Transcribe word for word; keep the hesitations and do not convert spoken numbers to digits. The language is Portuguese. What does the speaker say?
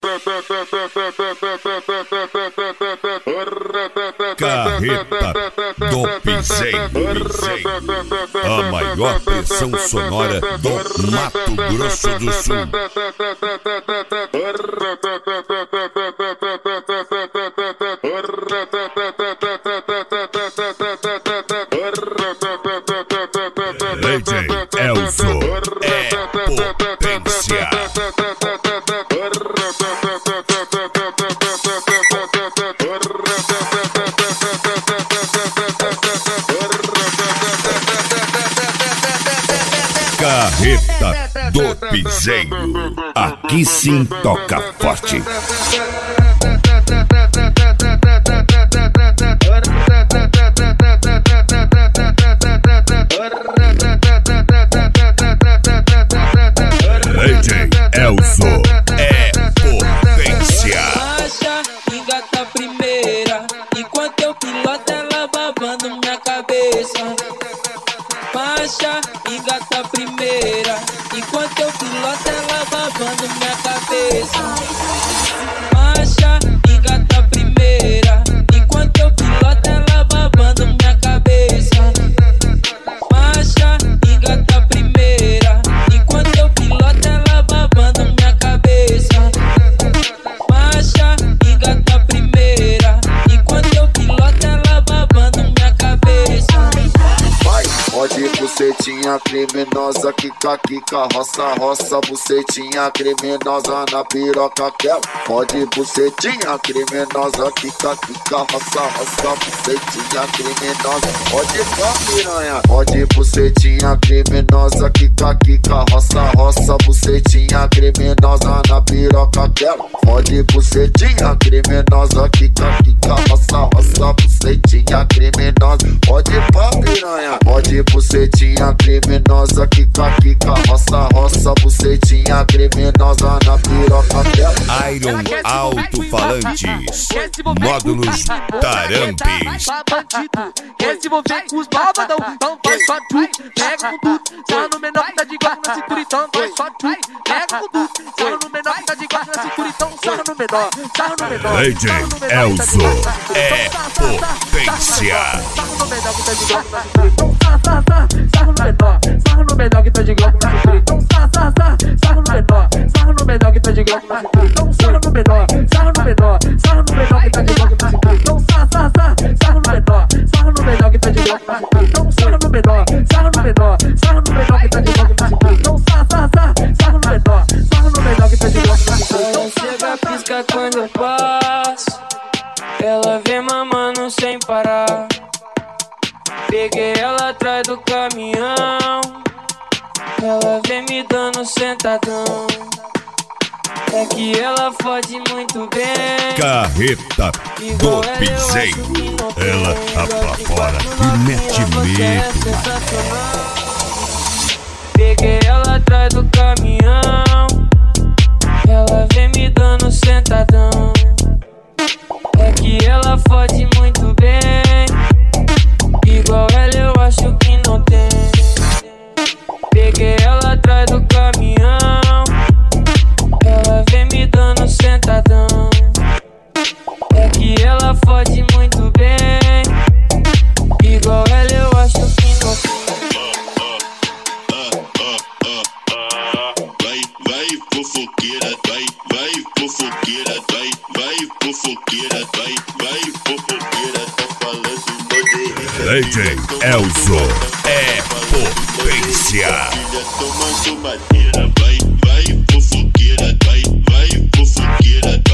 Carreta do Piseiro, a maior pressão sonora do Mato Grosso do Sul. D J Elzo é potência. Carreta do Piseiro, aqui sim toca forte. D J Elzo é potência. Marcha, engata a primeira, enquanto eu piloto ela babando minha cabeça. Marcha, engata a primeira, enquanto eu piloto ela babando minha cabeça. Marcha, engata a primeira, enquanto eu piloto ela babando minha cabeça. Marcha, engata a primeira, enquanto eu piloto ela babando minha cabeça. Marcha, engata a primeira, enquanto eu piloto ela babando minha cabeça. Vai, pode bucetinha criminosa, quica, quica, roça, roça, bucetinha criminosa na piroca quer. Pode bucetinha criminosa, quica, quica, roça, roça, bucetinha criminosa. Pode pá, piranha, pode bucetinha criminosa, quica, quica, roça, roça, bucetinha criminosa na piroca quer. Pode bucetinha criminosa, quica, quica, roça, roça, bucetinha criminosa. Pode pá, piranha, pode bucetinha criminosa, quica, quica, roça, roça, bucetinha criminosa na piroca dela. Iron Alto-Falantes, módulos Tarampes. Quer se envolver com os malvadão, então vai só tu, pega com tudo. Só no menor que tá de guarda na cintura, então vai só tu, pega com tudo. Só no menor que tá de guarda na cintura, então sarra no menor, sarra no menor. D J Elzo é potência. Sarra no menor que tá de guarda na cintura, então sarra, sarra, sarra no menor. Sarra no menor que tá de guarda na cintura, então sarra, sarra, sarra no menor. Sarra no menor que tá de guarda na cintura, então sarra no menor, sarra no menor. Sarra no menor que tá de guarda na cintura, então sarra, sarra, sarra no menor. Sarra no menor que tá de guarda na cintura, então sarra no menor, sarra no menor. Sarra no menor que tá de guarda na cintura, então sarra, sarra, sarra no menor. Sarra no menor que tá de guarda na cintura. Ela chega, pisca quando eu passo, ela vem mamando sem parar. Peguei ela atrás do caminhão, ela vem me dando sentadão. É que ela fode muito bem. Carreta do Piseiro, ela apavora e mete medo. Peguei ela atrás do caminhão, ela vem me dando sentadão. É que ela fode muito bem, igual ela eu acho que não tem. Peguei ela atrás do caminhão, ela vem me dando sentadão. É que ela fode muito bem, igual ela eu acho que não tem. Vai, vai fofoqueira, vai, vai fofoqueira, vai, vai fofoqueira, vai, vai fofoqueira, tá falando D J Elzo é potência. tomando madeira, vai, vai fofoqueira, vai, vai fofoqueira.